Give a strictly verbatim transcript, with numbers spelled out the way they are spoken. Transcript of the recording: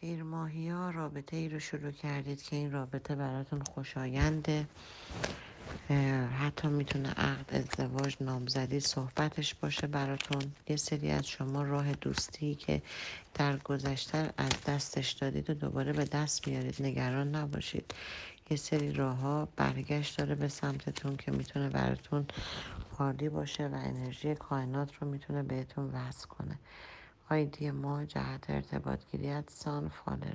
تیر ماهی ها رابطه ای رو شروع کردید که این رابطه براتون خوشاینده. حتی میتونه عقد، ازدواج، نامزدی صحبتش باشه براتون. یه سری از شما راه دوستی که در گذشته از دستش دادید و دوباره به دست میارید، نگران نباشید. یه سری راه ها برگشت داره به سمتتون که میتونه براتون عالی باشه و انرژی کائنات رو میتونه بهتون وصل کنه. آیدی ما جهت ارتباط گیری ات سان فالر